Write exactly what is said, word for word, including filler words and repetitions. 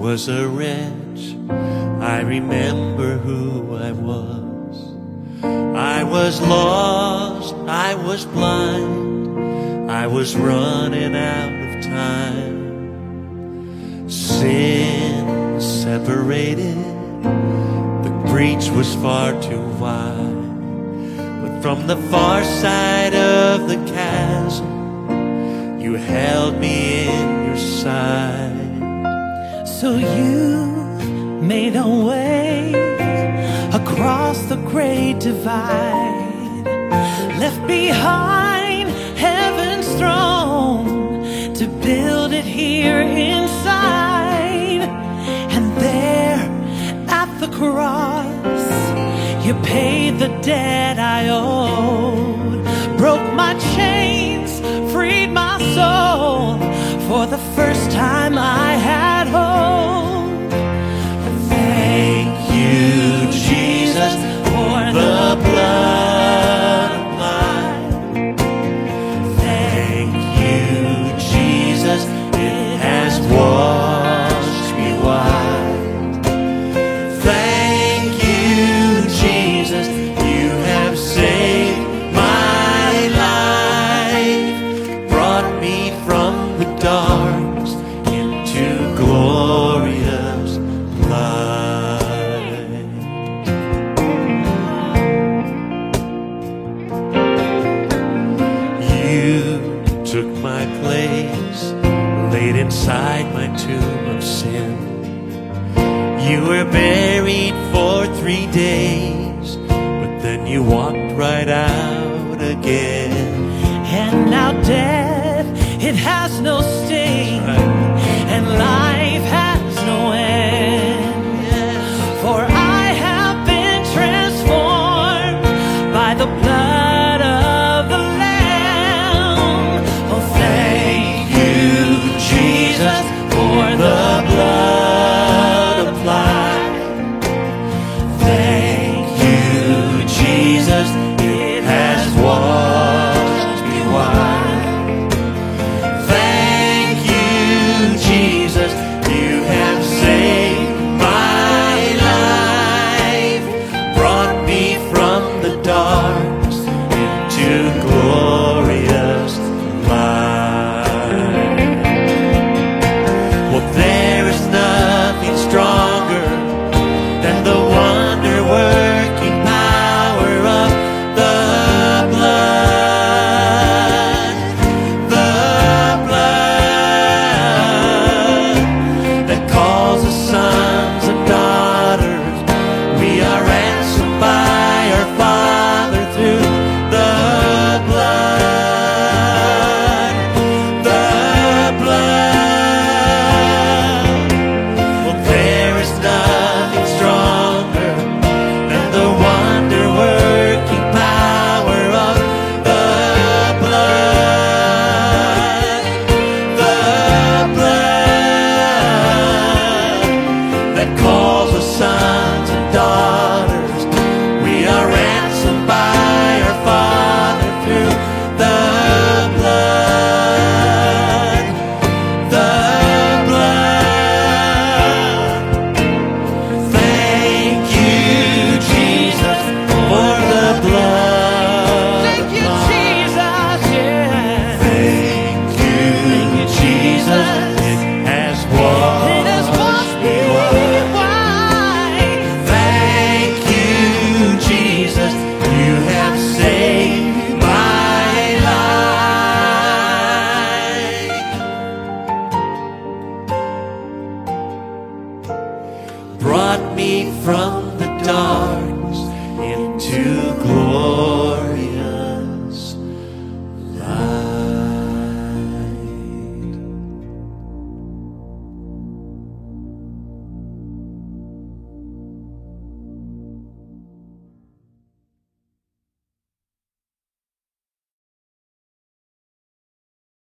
was a wretch, I remember who I was. I was lost, I was blind, I was running out of time. Sin separated, the breach was far too wide. But from the far side of the chasm, you held me in your side. So you made a way across the great divide, left behind heaven's throne to build it here inside. And there at the cross, you paid the debt I owed, broke my chains, freed my soul. For the first time I had hope. Thank you, Jesus, for the blood applied. Thank you, Jesus, it has washed me white. Thank you, Jesus, you have saved my life, brought me from the darkness into glorious light. You took my place, laid inside my tomb of sin. You were buried for three days, but then you walked right out again. And now death, it has no sting, and life